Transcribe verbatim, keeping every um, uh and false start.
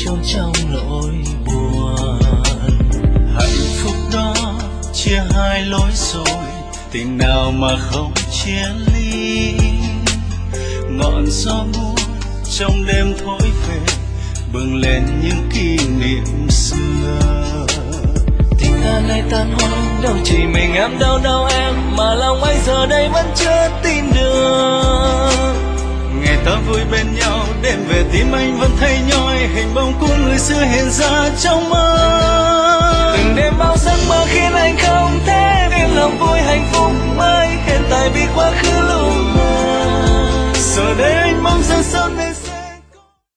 chôn trong nỗi buồn. Hạnh phúc đó chia hai lối rồi, tình nào mà không chia ly. Ngọn gió buốt trong đêm thổi về, bừng lên những kỷ niệm xưa. Tình ta nay tan hoang, đâu chỉ mình em đau đau em, mà lòng anh giờ đây vẫn chưa tin được. Ngày ta vui bên nhau, đêm về tim anh vẫn thấy nhói, hình bóng của người xưa hiện ra trong mơ.